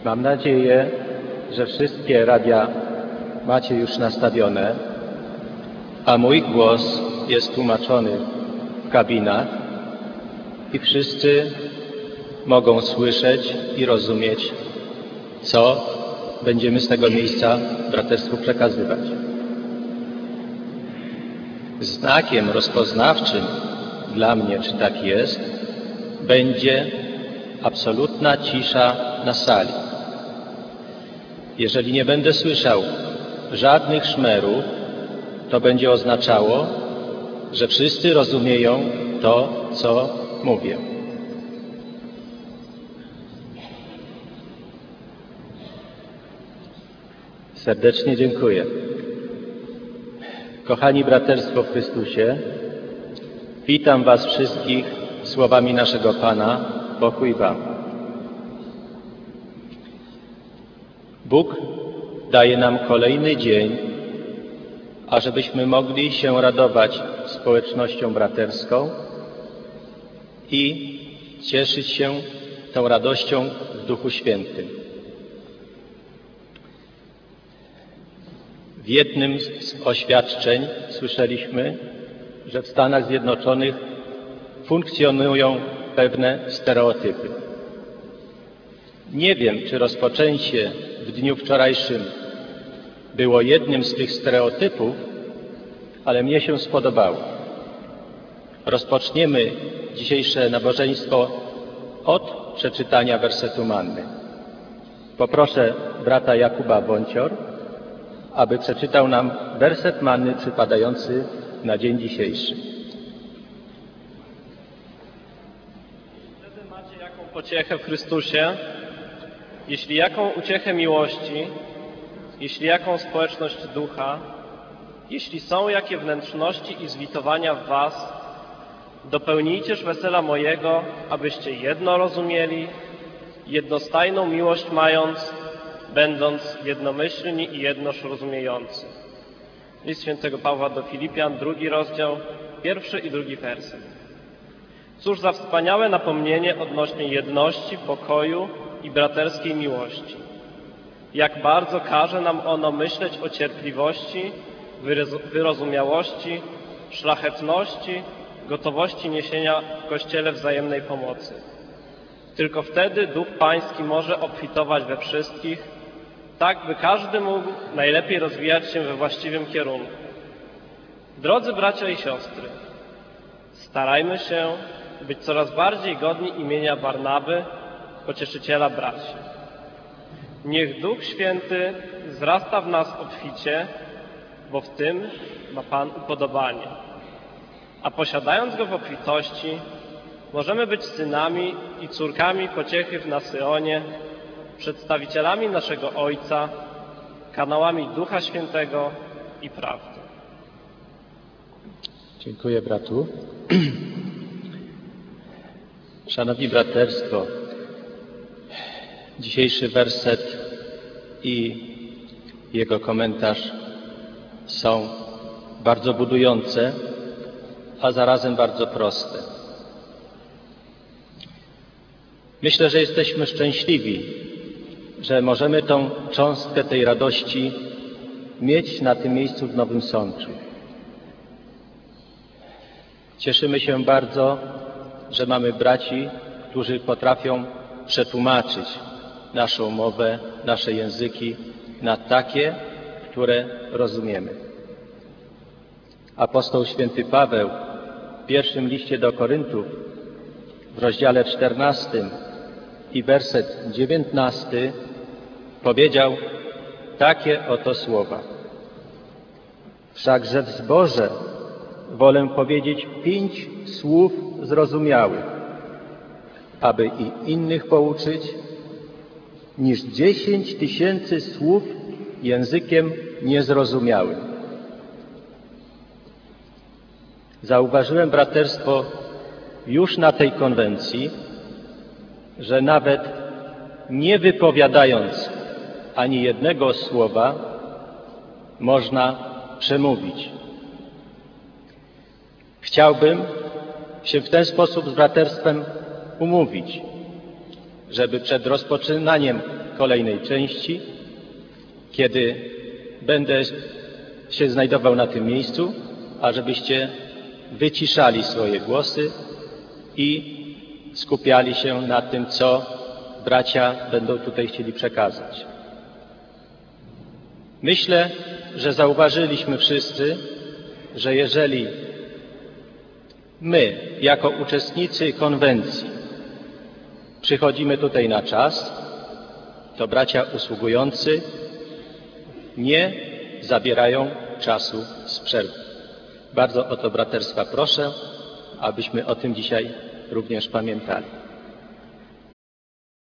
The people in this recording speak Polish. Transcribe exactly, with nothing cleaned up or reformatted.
Mam nadzieję, że wszystkie radia macie już nastawione, a mój głos jest tłumaczony w kabinach i wszyscy mogą słyszeć i rozumieć, co będziemy z tego miejsca braterstwu przekazywać. Znakiem rozpoznawczym dla mnie, czy tak jest, będzie absolutna cisza na sali. Jeżeli nie będę słyszał żadnych szmerów, to będzie oznaczało, że wszyscy rozumieją to, co mówię. Serdecznie dziękuję. Kochani braterstwo w Chrystusie, witam Was wszystkich słowami naszego Pana, pokój Wam. Bóg daje nam kolejny dzień, ażebyśmy mogli się radować społecznością braterską i cieszyć się tą radością w Duchu Świętym. W jednym z oświadczeń słyszeliśmy, że w Stanach Zjednoczonych funkcjonują pewne stereotypy. Nie wiem, czy rozpoczęcie w dniu wczorajszym było jednym z tych stereotypów, ale mnie się spodobało. Rozpoczniemy dzisiejsze nabożeństwo od przeczytania wersetu manny. Poproszę brata Jakuba Bącior, aby przeczytał nam werset manny przypadający na dzień dzisiejszy. Wtedy macie jaką pociechę w Chrystusie, jeśli jaką uciechę miłości, jeśli jaką społeczność ducha, jeśli są jakie wnętrzności i zwitowania w was, dopełnijcież wesela mojego, abyście jedno rozumieli, jednostajną miłość mając, będąc jednomyślni i jednoż rozumiejący. List świętego Pawła do Filipian, drugi rozdział, pierwszy i drugi werset. Cóż za wspaniałe napomnienie odnośnie jedności, pokoju i braterskiej miłości. Jak bardzo każe nam ono myśleć o cierpliwości, wyrozumiałości, szlachetności, gotowości niesienia w Kościele wzajemnej pomocy. Tylko wtedy Duch Pański może obfitować we wszystkich, tak by każdy mógł najlepiej rozwijać się we właściwym kierunku. Drodzy bracia i siostry, starajmy się być coraz bardziej godni imienia Barnaby, pocieszyciela braci. Niech Duch Święty wzrasta w nas obficie, bo w tym ma Pan upodobanie. A posiadając Go w obfitości, możemy być synami i córkami pociechy na Syonie, przedstawicielami naszego Ojca, kanałami Ducha Świętego i prawdy. Dziękuję bratu. Szanowni braterstwo, dzisiejszy werset i jego komentarz są bardzo budujące, a zarazem bardzo proste. Myślę, że jesteśmy szczęśliwi, że możemy tą cząstkę tej radości mieć na tym miejscu w Nowym Sączu. Cieszymy się bardzo, że mamy braci, którzy potrafią przetłumaczyć naszą mowę, nasze języki na takie, które rozumiemy. Apostoł święty Paweł w pierwszym liście do Koryntów w rozdziale czternastym i werset dziewiętnasty powiedział takie oto słowa. Wszakże w zborze wolę powiedzieć pięć słów zrozumiałych, aby i innych pouczyć, niż dziesięć tysięcy słów językiem niezrozumiałym. Zauważyłem, braterstwo, już na tej konwencji, że nawet nie wypowiadając ani jednego słowa można przemówić. Chciałbym się w ten sposób z braterstwem umówić, żeby przed rozpoczynaniem kolejnej części, kiedy będę się znajdował na tym miejscu, ażebyście wyciszali swoje głosy i skupiali się na tym, co bracia będą tutaj chcieli przekazać. Myślę, że zauważyliśmy wszyscy, że jeżeli my, jako uczestnicy konwencji, przychodzimy tutaj na czas, to bracia usługujący nie zabierają czasu z przerwy. Bardzo o to braterstwa proszę, abyśmy o tym dzisiaj również pamiętali.